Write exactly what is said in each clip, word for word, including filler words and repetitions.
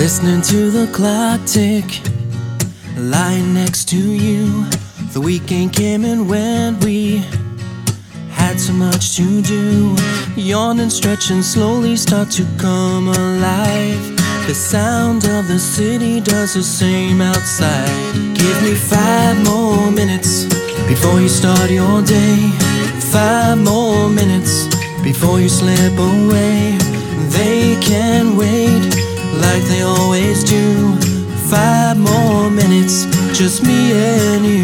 Listening to the clock tick, lying next to you. The weekend came and went, we had so much to do. Yawn and stretch and slowly start to come alive. The sound of the city does the same outside. Give me five more minutes before you start your day. Five more minutes before you slip away. They can wait like they always do. Five more minutes, just me and you.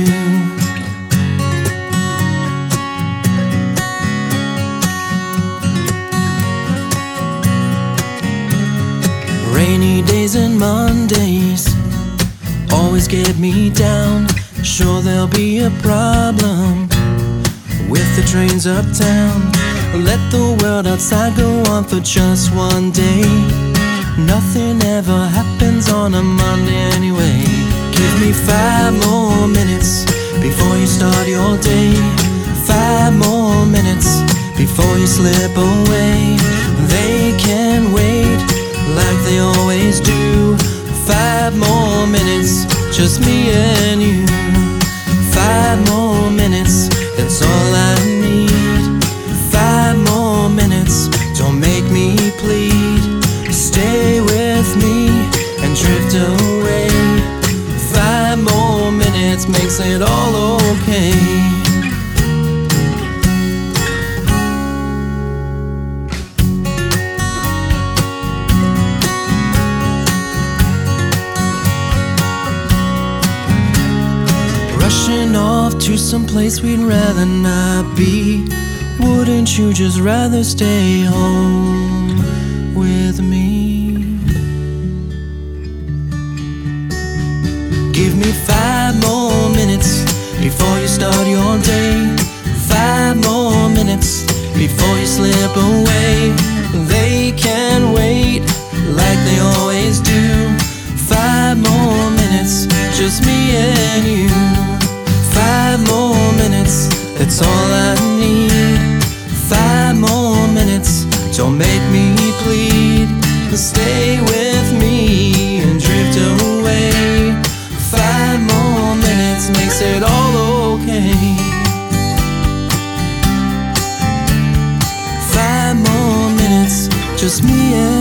Rainy days and Mondays always get me down. Sure there'll be a problem with the trains uptown. Let the world outside go on for just one day. Nothing ever happens on a Monday anyway. Give me five more minutes before you start your day. Five more minutes before you slip away. They can wait like they always do. Five more minutes, just me and you. Five more minutes, that's all I need. Five more minutes, don't make me plead. Stay with me and drift away. Five more minutes makes it all okay. Rushing off to some place we'd rather not be. Wouldn't you just rather stay home with me? Give me five more minutes before you start your day. Five more minutes before you slip away. They can wait like they always do. Five more minutes, just me and you. Five more minutes, that's all I need. Five more minutes, don't make me plead. Stay with me and drift away. Five more minutes makes it all okay. Five more minutes, just me and